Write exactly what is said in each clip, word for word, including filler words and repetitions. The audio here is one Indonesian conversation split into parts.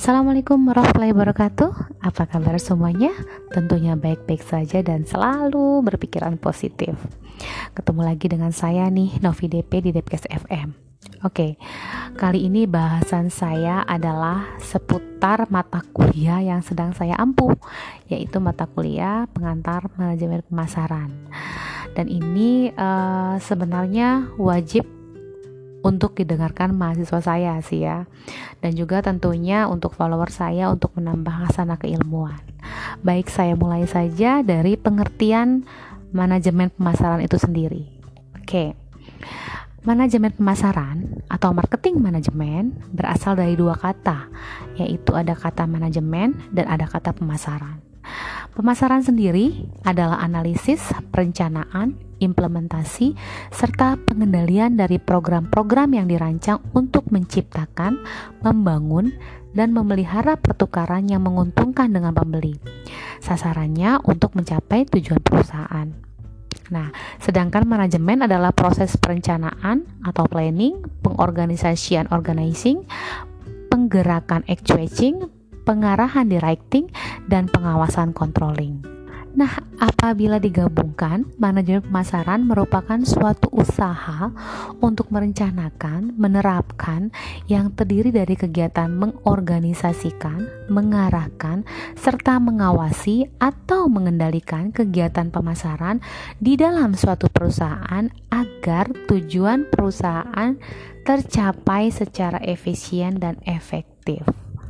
Assalamualaikum warahmatullahi wabarakatuh. Apa kabar semuanya? Tentunya baik-baik saja dan selalu berpikiran positif. Ketemu lagi dengan saya nih, Novi D P di Depkes F M. Oke, kali ini bahasan saya adalah seputar mata kuliah yang sedang saya ampuh, yaitu mata kuliah pengantar manajemen pemasaran. Dan ini uh, sebenarnya wajib untuk didengarkan mahasiswa saya sih ya, dan juga tentunya untuk follower saya untuk menambah hasanah keilmuan. Baik, saya mulai saja dari pengertian manajemen pemasaran itu sendiri. Oke, manajemen pemasaran atau marketing manajemen berasal dari dua kata, yaitu ada kata manajemen dan ada kata pemasaran. Pemasaran sendiri adalah analisis, perencanaan, implementasi, serta pengendalian dari program-program yang dirancang untuk menciptakan, membangun, dan memelihara pertukaran yang menguntungkan dengan pembeli. Sasarannya untuk mencapai tujuan perusahaan. Nah, sedangkan manajemen adalah proses perencanaan atau planning, pengorganisasian organizing, penggerakan actuating, pengarahan directing, dan pengawasan controlling. Nah, apabila digabungkan, manajemen pemasaran merupakan suatu usaha untuk merencanakan, menerapkan yang terdiri dari kegiatan mengorganisasikan, mengarahkan, serta mengawasi atau mengendalikan kegiatan pemasaran di dalam suatu perusahaan agar tujuan perusahaan tercapai secara efisien dan efektif.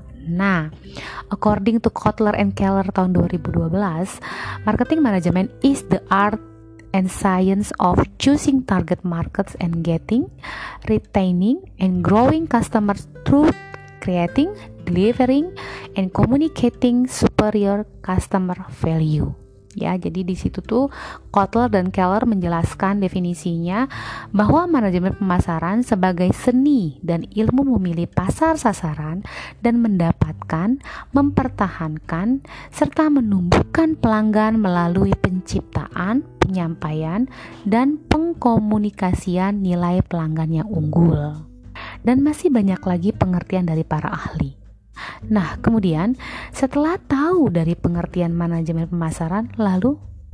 Nah, according to Kotler and Keller tahun dua ribu dua belas, marketing management is the art and science of choosing target markets and getting, retaining, and growing customers through creating, delivering, and communicating superior customer value. Ya, jadi di situ tuh Kotler dan Keller menjelaskan definisinya bahwa manajemen pemasaran sebagai seni dan ilmu memilih pasar sasaran dan mendapatkan, mempertahankan, serta menumbuhkan pelanggan melalui penciptaan, penyampaian, dan pengkomunikasian nilai pelanggan yang unggul. Dan masih banyak lagi pengertian dari para ahli. Nah, kemudian setelah tahu dari pengertian manajemen pemasaran, lalu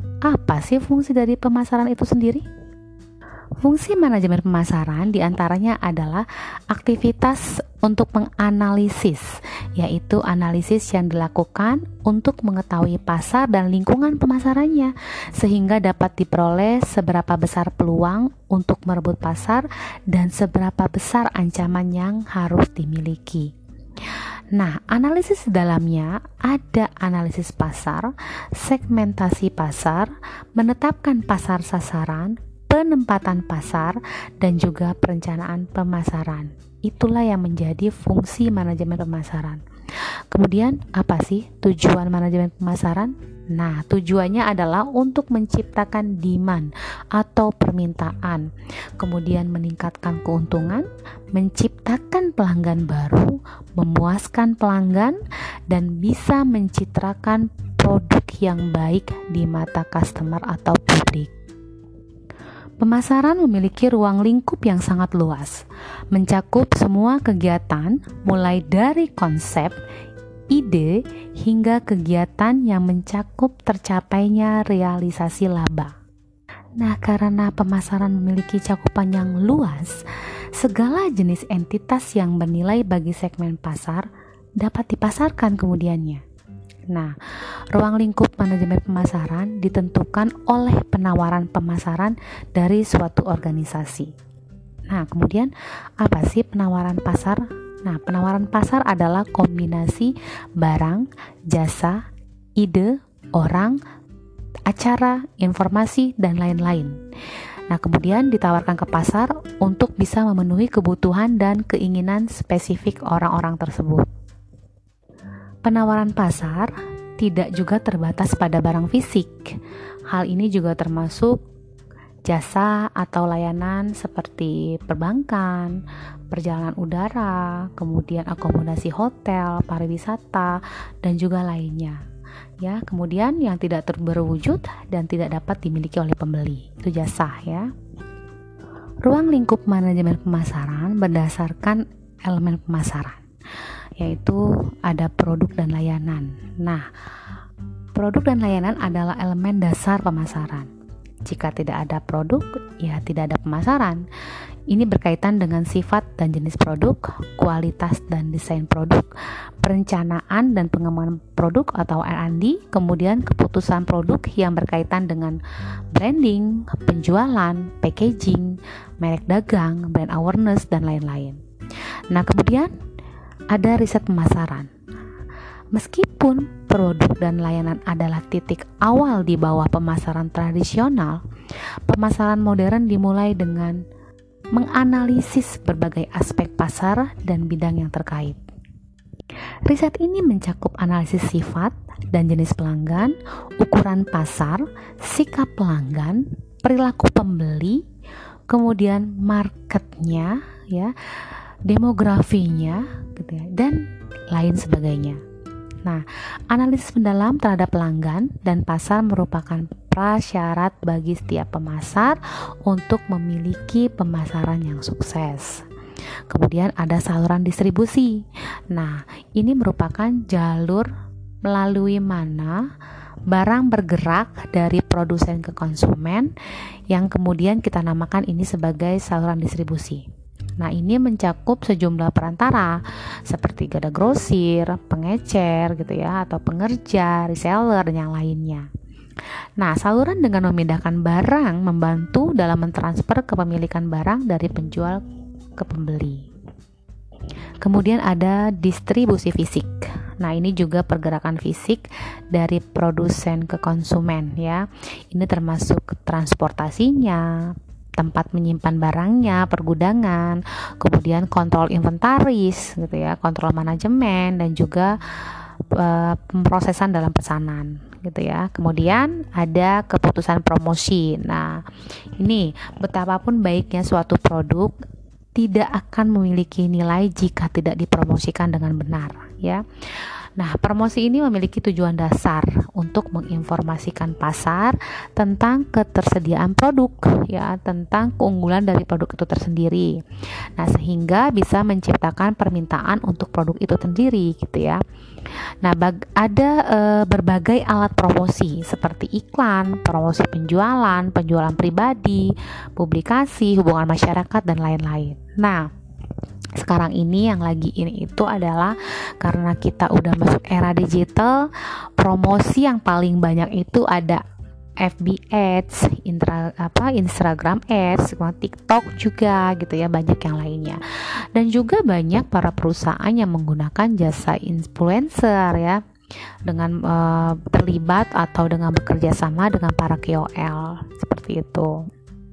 apa sih fungsi dari pemasaran itu sendiri? Fungsi manajemen pemasaran diantaranya adalah aktivitas untuk menganalisis, yaitu analisis yang dilakukan untuk mengetahui pasar dan lingkungan pemasarannya, sehingga dapat diperoleh seberapa besar peluang untuk merebut pasar dan seberapa besar ancaman yang harus dimiliki. Nah, analisis di dalamnya ada analisis pasar, segmentasi pasar, menetapkan pasar sasaran, penempatan pasar, dan juga perencanaan pemasaran. Itulah yang menjadi fungsi manajemen pemasaran. Kemudian, apa sih tujuan manajemen pemasaran? Nah, tujuannya adalah untuk menciptakan demand atau permintaan, kemudian meningkatkan keuntungan, menciptakan pelanggan baru, memuaskan pelanggan, dan bisa mencitrakan produk yang baik di mata customer atau publik. Pemasaran memiliki ruang lingkup yang sangat luas, mencakup semua kegiatan mulai dari konsep, ide, hingga kegiatan yang mencakup tercapainya realisasi laba. Nah, karena pemasaran memiliki cakupan yang luas, segala jenis entitas yang bernilai bagi segmen pasar dapat dipasarkan kemudiannya. Nah, ruang lingkup manajemen pemasaran ditentukan oleh penawaran pemasaran dari suatu organisasi. Nah, kemudian apa sih penawaran pasar? Nah, penawaran pasar adalah kombinasi barang, jasa, ide, orang, acara, informasi, dan lain-lain. Nah, kemudian ditawarkan ke pasar untuk bisa memenuhi kebutuhan dan keinginan spesifik orang-orang tersebut. Penawaran pasar tidak juga terbatas pada barang fisik. Hal ini juga termasuk jasa atau layanan seperti perbankan, perjalanan udara, kemudian akomodasi hotel, pariwisata, dan juga lainnya. Ya, kemudian yang tidak terwujud dan tidak dapat dimiliki oleh pembeli, itu jasa ya. Ruang lingkup manajemen pemasaran berdasarkan elemen pemasaran. yaitu ada produk dan layanan. Nah, produk dan layanan adalah elemen dasar pemasaran. Jika tidak ada produk, ya tidak ada pemasaran. Ini berkaitan dengan sifat dan jenis produk, kualitas dan desain produk, perencanaan dan pengembangan produk atau R and D, kemudian keputusan produk yang berkaitan dengan branding, penjualan, packaging, merek dagang, brand awareness, dan lain-lain. Nah, kemudian ada riset pemasaran. Meskipun produk dan layanan adalah titik awal di bawah pemasaran tradisional, pemasaran modern dimulai dengan menganalisis berbagai aspek pasar dan bidang yang terkait. Riset ini mencakup analisis sifat dan jenis pelanggan, ukuran pasar, sikap pelanggan, perilaku pembeli, kemudian marketnya, ya, demografinya, gitu ya, dan lain sebagainya. Nah, analisis mendalam terhadap pelanggan dan pasar merupakan prasyarat bagi setiap pemasar untuk memiliki pemasaran yang sukses. Kemudian ada saluran distribusi. Nah, ini merupakan jalur melalui mana barang bergerak dari produsen ke konsumen, yang kemudian kita namakan ini sebagai saluran distribusi. Nah, ini mencakup sejumlah perantara seperti ada grosir, pengecer gitu ya, atau pengerja, reseller, dan yang lainnya. Nah, saluran dengan memindahkan barang membantu dalam mentransfer kepemilikan barang dari penjual ke pembeli. Kemudian ada distribusi fisik. Nah, ini juga pergerakan fisik dari produsen ke konsumen ya. Ini termasuk transportasinya, tempat menyimpan barangnya, pergudangan, kemudian kontrol inventaris gitu ya, kontrol manajemen, dan juga uh, pemrosesan dalam pesanan gitu ya. Kemudian ada keputusan promosi. Nah, ini betapapun baiknya suatu produk tidak akan memiliki nilai jika tidak dipromosikan dengan benar ya. Nah, promosi ini memiliki tujuan dasar untuk menginformasikan pasar tentang ketersediaan produk ya, tentang keunggulan dari produk itu tersendiri. Nah, sehingga bisa menciptakan permintaan untuk produk itu sendiri gitu ya. Nah, bag- ada e, berbagai alat promosi seperti iklan, promosi penjualan, penjualan pribadi, publikasi, hubungan masyarakat, dan lain-lain. Nah, sekarang ini yang lagi ini itu adalah karena kita udah masuk era digital, promosi yang paling banyak itu ada F B Ads, intra, apa, Instagram Ads, TikTok juga gitu ya, banyak yang lainnya. Dan juga banyak para perusahaan yang menggunakan jasa influencer ya, dengan uh, terlibat atau dengan bekerja sama dengan para K O L seperti itu.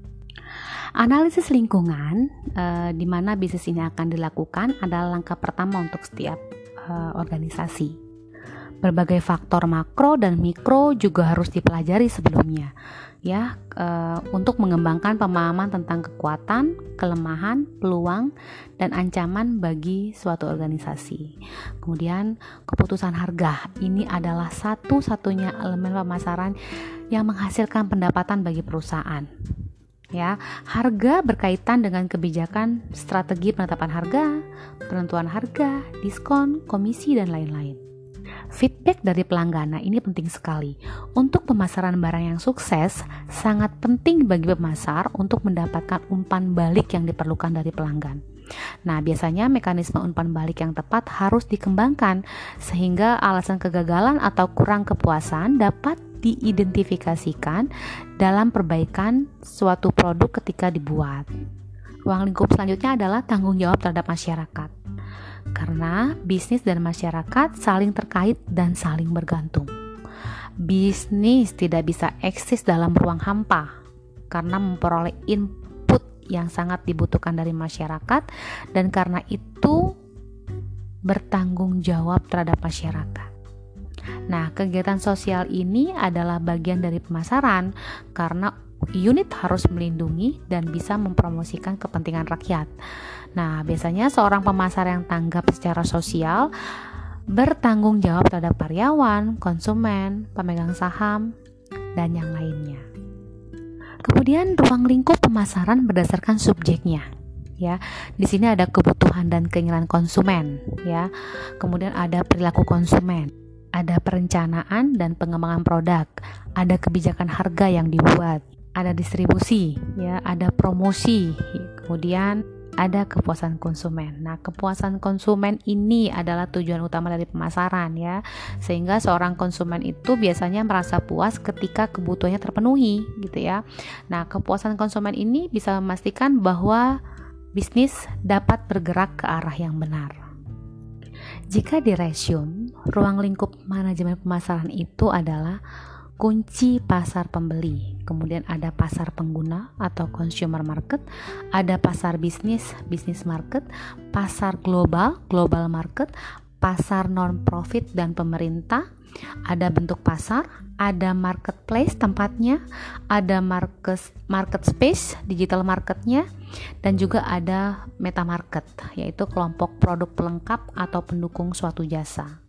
Analisis lingkungan e, di mana bisnis ini akan dilakukan adalah langkah pertama untuk setiap e, organisasi. Berbagai faktor makro dan mikro juga harus dipelajari sebelumnya, ya, e, untuk mengembangkan pemahaman tentang kekuatan, kelemahan, peluang, dan ancaman bagi suatu organisasi. Kemudian keputusan harga ini adalah satu-satunya elemen pemasaran yang menghasilkan pendapatan bagi perusahaan. Ya, harga berkaitan dengan kebijakan, strategi penetapan harga, penentuan harga, diskon, komisi, dan lain-lain. Feedback dari pelanggan, nah ini penting sekali. Untuk pemasaran barang yang sukses, sangat penting bagi pemasar untuk mendapatkan umpan balik yang diperlukan dari pelanggan. Nah, biasanya mekanisme umpan balik yang tepat harus dikembangkan sehingga alasan kegagalan atau kurang kepuasan dapat diidentifikasikan dalam perbaikan suatu produk ketika dibuat. Ruang lingkup selanjutnya adalah tanggung jawab terhadap masyarakat. Karena bisnis dan masyarakat saling terkait dan saling bergantung. Bisnis tidak bisa eksis dalam ruang hampa karena memperoleh input yang sangat dibutuhkan dari masyarakat, dan karena itu bertanggung jawab terhadap masyarakat. Nah, kegiatan sosial ini adalah bagian dari pemasaran karena unit harus melindungi dan bisa mempromosikan kepentingan rakyat. Nah, biasanya seorang pemasar yang tanggap secara sosial bertanggung jawab terhadap karyawan, konsumen, pemegang saham, dan yang lainnya. Kemudian ruang lingkup pemasaran berdasarkan subjeknya. ya. Di sini ada kebutuhan dan keinginan konsumen, ya. Kemudian ada perilaku konsumen, ada perencanaan dan pengembangan produk, ada kebijakan harga yang dibuat, ada distribusi, ya, ada promosi, kemudian ada kepuasan konsumen. Nah, kepuasan konsumen ini adalah tujuan utama dari pemasaran, ya. Sehingga seorang konsumen itu biasanya merasa puas ketika kebutuhannya terpenuhi, gitu ya. Nah, kepuasan konsumen ini bisa memastikan bahwa bisnis dapat bergerak ke arah yang benar. Jika diresume, ruang lingkup manajemen pemasaran itu adalah kunci pasar pembeli, kemudian ada pasar pengguna atau consumer market, ada pasar bisnis, business market, pasar global, global market, pasar non-profit dan pemerintah, ada bentuk pasar, ada marketplace tempatnya, ada market, market space, digital marketnya, dan juga ada meta market, yaitu kelompok produk pelengkap atau pendukung suatu jasa.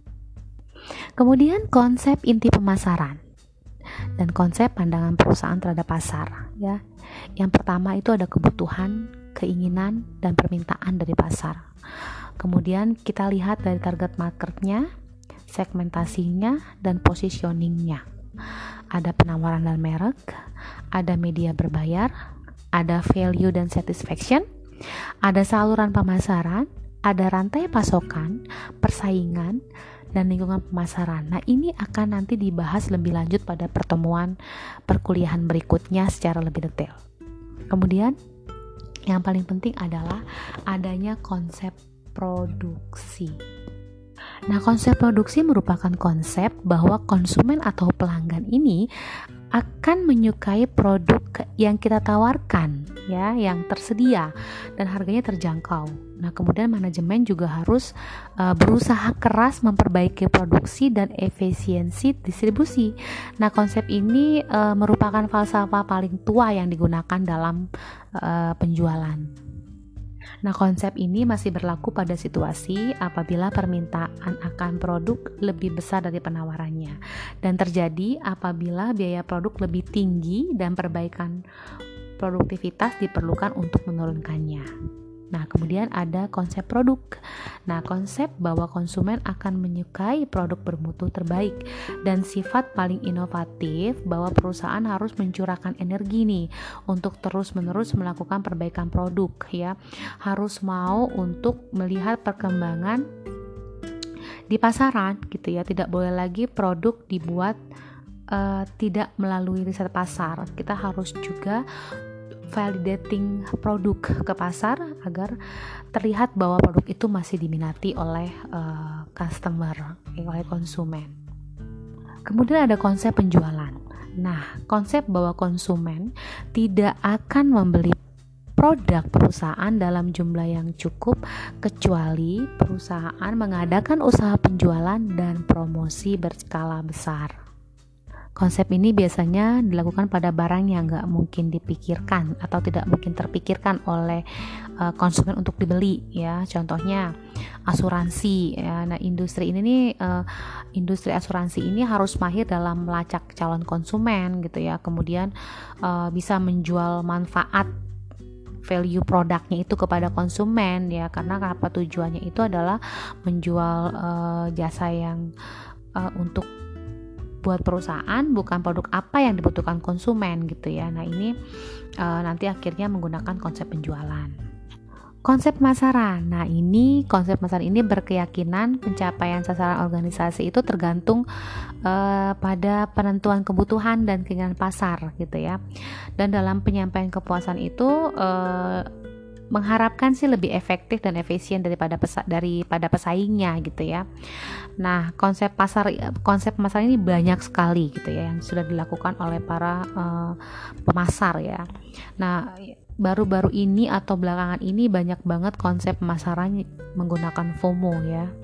Kemudian konsep inti pemasaran dan konsep pandangan perusahaan terhadap pasar, ya. Yang pertama itu ada kebutuhan, keinginan, dan permintaan dari pasar. Kemudian kita lihat dari target marketnya, segmentasinya, dan positioningnya. Ada penawaran dan merek, ada media berbayar, ada value dan satisfaction, ada saluran pemasaran, ada rantai pasokan, persaingan, dan lingkungan pemasaran. Nah, ini akan nanti dibahas lebih lanjut pada pertemuan perkuliahan berikutnya secara lebih detail. Kemudian, yang paling penting adalah adanya konsep produksi. Nah, konsep produksi merupakan konsep bahwa konsumen atau pelanggan ini akan menyukai produk yang kita tawarkan, ya, yang tersedia dan harganya terjangkau. Nah, kemudian manajemen juga harus uh, berusaha keras memperbaiki produksi dan efisiensi distribusi. Nah, konsep ini uh, merupakan falsafah paling tua yang digunakan dalam uh, penjualan. Nah, konsep ini masih berlaku pada situasi apabila permintaan akan produk lebih besar dari penawarannya, dan terjadi apabila biaya produk lebih tinggi dan perbaikan produktivitas diperlukan untuk menurunkannya. Nah, kemudian ada konsep produk. Nah, konsep bahwa konsumen akan menyukai produk bermutu terbaik dan sifat paling inovatif, bahwa perusahaan harus mencurahkan energi nih untuk terus-menerus melakukan perbaikan produk, ya. Harus mau untuk melihat perkembangan di pasaran, gitu ya. Tidak boleh lagi produk dibuat uh, tidak melalui riset pasar. Kita harus juga validating produk ke pasar agar terlihat bahwa produk itu masih diminati oleh uh, customer, oleh konsumen. Kemudian ada konsep penjualan. Nah, konsep bahwa konsumen tidak akan membeli produk perusahaan dalam jumlah yang cukup kecuali perusahaan mengadakan usaha penjualan dan promosi berskala besar. Konsep ini biasanya dilakukan pada barang yang nggak mungkin dipikirkan atau tidak mungkin terpikirkan oleh uh, konsumen untuk dibeli, ya. Contohnya asuransi, ya. Nah, industri ini nih, uh, industri asuransi ini harus mahir dalam melacak calon konsumen, gitu ya. Kemudian uh, bisa menjual manfaat value produknya itu kepada konsumen, ya. Karena apa tujuannya itu adalah menjual uh, jasa yang uh, untuk buat perusahaan, bukan produk apa yang dibutuhkan konsumen, gitu ya. Nah, ini e, nanti akhirnya menggunakan konsep penjualan. Konsep pemasaran. Nah, ini konsep pemasaran ini berkeyakinan pencapaian sasaran organisasi itu tergantung e, pada penentuan kebutuhan dan keinginan pasar, gitu ya. Dan dalam penyampaian kepuasan itu e, mengharapkan sih lebih efektif dan efisien daripada pesa- daripada pesaingnya, gitu ya. Nah, konsep pasar konsep pemasaran ini banyak sekali, gitu ya, yang sudah dilakukan oleh para uh, pemasar, ya. Nah, baru-baru ini atau belakangan ini banyak banget konsep pemasaran menggunakan FOMO, ya.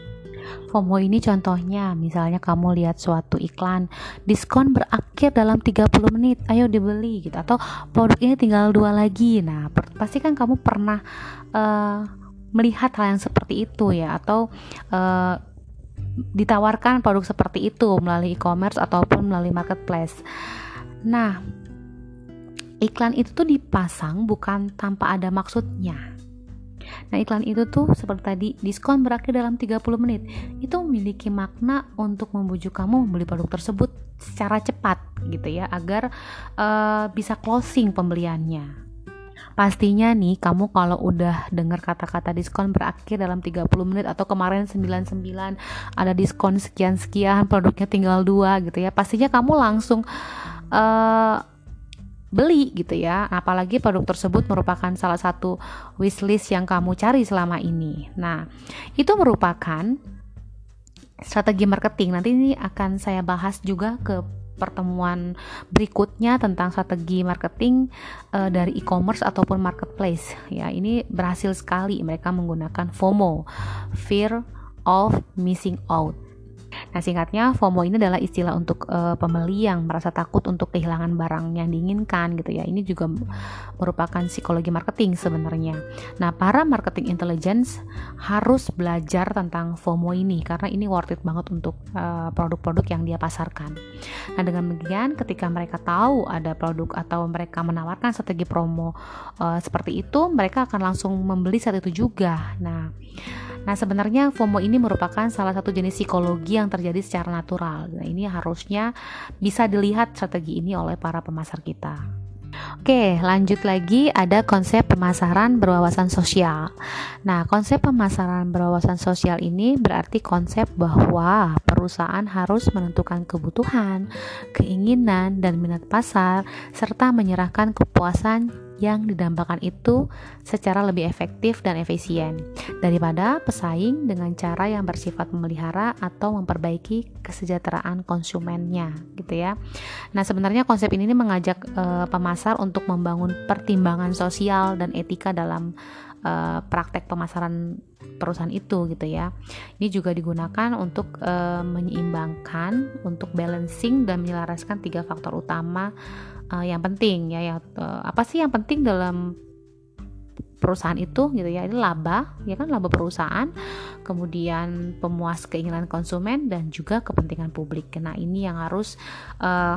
FOMO ini contohnya, misalnya kamu lihat suatu iklan, diskon berakhir dalam tiga puluh menit, ayo dibeli, gitu, atau produk ini tinggal dua lagi. Nah, per- pasti kan kamu pernah uh, melihat hal yang seperti itu, ya, atau uh, ditawarkan produk seperti itu melalui e-commerce ataupun melalui marketplace. Nah, iklan itu tuh dipasang bukan tanpa ada maksudnya, Nah, iklan itu tuh seperti tadi, diskon berakhir dalam tiga puluh menit. Itu memiliki makna untuk membujuk kamu membeli produk tersebut secara cepat gitu ya, agar uh, bisa closing pembeliannya. Pastinya nih, kamu kalau udah dengar kata-kata diskon berakhir dalam tiga puluh menit, atau kemarin sembilan puluh sembilan ada diskon sekian-sekian, produknya tinggal dua gitu ya, pastinya kamu langsung uh, beli gitu ya. Apalagi produk tersebut merupakan salah satu wishlist yang kamu cari selama ini. Nah, itu merupakan strategi marketing. Nanti ini akan saya bahas juga ke pertemuan berikutnya tentang strategi marketing uh, dari e-commerce ataupun marketplace. Ya, ini berhasil sekali mereka menggunakan FOMO, fear of missing out. Nah, singkatnya FOMO ini adalah istilah untuk uh, pembeli yang merasa takut untuk kehilangan barang yang diinginkan gitu ya. Ini juga merupakan psikologi marketing sebenarnya. Nah, para marketing intelligence harus belajar tentang FOMO ini karena ini worth it banget untuk uh, produk-produk yang dia pasarkan. Nah, dengan demikian ketika mereka tahu ada produk atau mereka menawarkan strategi promo uh, seperti itu, mereka akan langsung membeli saat itu juga. Nah, Nah sebenarnya FOMO ini merupakan salah satu jenis psikologi yang terjadi secara natural. Nah, ini harusnya bisa dilihat strategi ini oleh para pemasar kita. Oke, lanjut lagi, ada konsep pemasaran berwawasan sosial. Nah, konsep pemasaran berwawasan sosial ini berarti konsep bahwa perusahaan harus menentukan kebutuhan, keinginan, dan minat pasar, serta menyerahkan kepuasan yang didambakan itu secara lebih efektif dan efisien daripada pesaing dengan cara yang bersifat memelihara atau memperbaiki kesejahteraan konsumennya gitu ya. Nah, sebenarnya konsep ini mengajak uh, pemasar untuk membangun pertimbangan sosial dan etika dalam uh, praktek pemasaran perusahaan itu gitu ya. Ini juga digunakan untuk uh, menyeimbangkan, untuk balancing dan menyelaraskan tiga faktor utama uh, yang penting ya. Ya uh, apa sih yang penting dalam perusahaan itu gitu ya? Ini laba, ya kan, laba perusahaan, kemudian pemuas keinginan konsumen dan juga kepentingan publik. Nah, ini yang harus uh,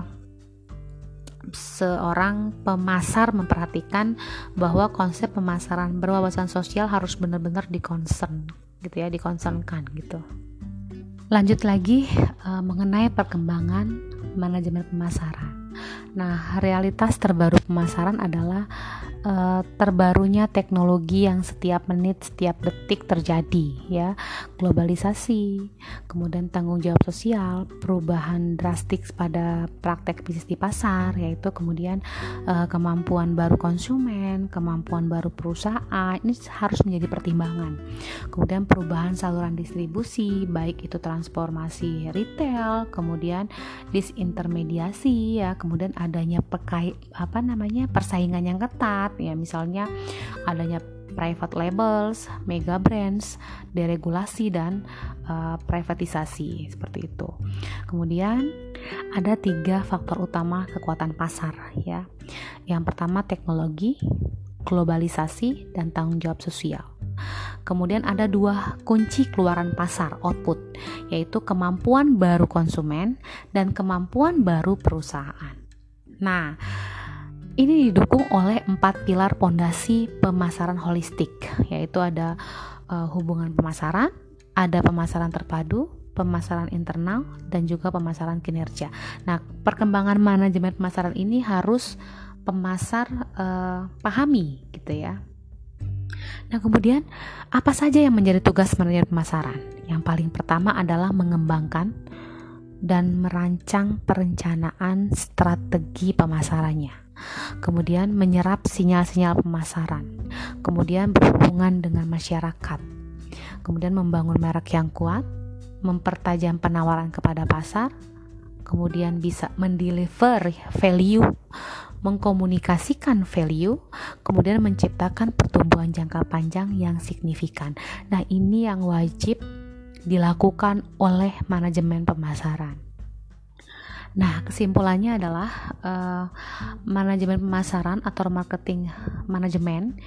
seorang pemasar memperhatikan, bahwa konsep pemasaran berwawasan sosial harus benar-benar dikonsen gitu ya, dikonsenkan gitu. Lanjut lagi uh, mengenai perkembangan manajemen pemasaran. Nah, realitas terbaru pemasaran adalah uh, terbarunya teknologi yang setiap menit, setiap detik terjadi ya. Globalisasi, kemudian tanggung jawab sosial, perubahan drastik pada praktek bisnis di pasar, yaitu kemudian uh, kemampuan baru konsumen, kemampuan baru perusahaan, ini harus menjadi pertimbangan. Kemudian perubahan saluran distribusi, baik itu transformasi retail, kemudian disintermediasi ya, kemudian adanya pekai, apa namanya persaingan yang ketat ya, misalnya adanya private labels, mega brands, deregulasi dan uh, privatisasi seperti itu. Kemudian ada tiga faktor utama kekuatan pasar ya. Yang pertama teknologi, globalisasi, dan tanggung jawab sosial. Kemudian ada dua kunci keluaran pasar, output, yaitu kemampuan baru konsumen dan kemampuan baru perusahaan. Nah, ini didukung oleh empat pilar pondasi pemasaran holistik, yaitu ada uh, hubungan pemasaran, ada pemasaran terpadu, pemasaran internal, dan juga pemasaran kinerja. Nah, perkembangan manajemen pemasaran ini harus pemasar uh, pahami gitu ya. Nah, kemudian apa saja yang menjadi tugas manajemen pemasaran? Yang paling pertama adalah mengembangkan dan merancang perencanaan strategi pemasarannya. Kemudian menyerap sinyal-sinyal pemasaran. Kemudian berhubungan dengan masyarakat. Kemudian membangun merek yang kuat, mempertajam penawaran kepada pasar. Kemudian bisa mendeliver value, mengkomunikasikan value, kemudian menciptakan pertumbuhan jangka panjang yang signifikan. Nah, ini yang wajib dilakukan oleh manajemen pemasaran. Nah, kesimpulannya adalah uh, manajemen pemasaran atau marketing manajemen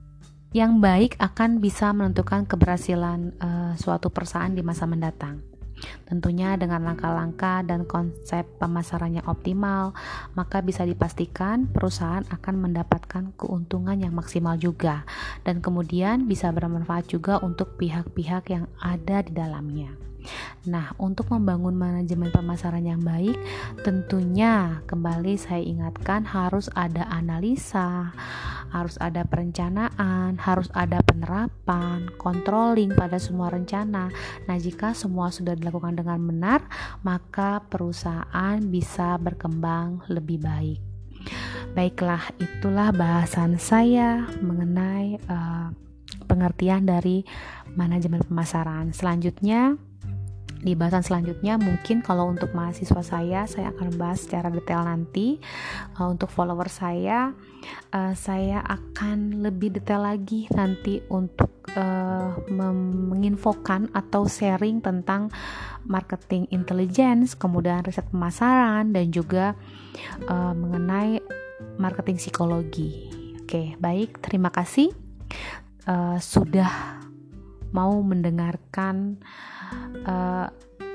yang baik akan bisa menentukan keberhasilan uh, suatu perusahaan di masa mendatang. Tentunya dengan langkah-langkah dan konsep pemasaran yang optimal, maka bisa dipastikan perusahaan akan mendapatkan keuntungan yang maksimal juga, dan kemudian bisa bermanfaat juga untuk pihak-pihak yang ada di dalamnya. Nah, untuk membangun manajemen pemasaran yang baik, tentunya kembali saya ingatkan harus ada analisa, harus ada perencanaan, harus ada penerapan, controlling pada semua rencana. Nah, jika semua sudah dilakukan dengan benar, maka perusahaan bisa berkembang lebih baik. Baiklah, itulah bahasan saya mengenai uh, pengertian dari manajemen pemasaran. Selanjutnya, di bahasan selanjutnya mungkin kalau untuk mahasiswa saya saya akan bahas secara detail nanti. Uh, untuk follower saya uh, saya akan lebih detail lagi nanti untuk uh, menginfokan atau sharing tentang marketing intelligence, kemudian riset pemasaran, dan juga uh, mengenai marketing psikologi. Oke, baik, terima kasih uh, sudah mau mendengarkan Uh,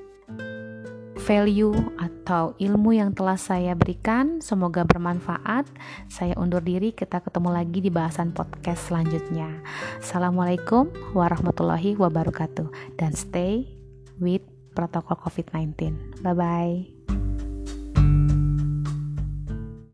value atau ilmu yang telah saya berikan. Semoga bermanfaat. Saya undur diri, kita ketemu lagi di bahasan podcast selanjutnya. Assalamualaikum warahmatullahi wabarakatuh, dan stay with protokol covid sembilan belas. Bye bye.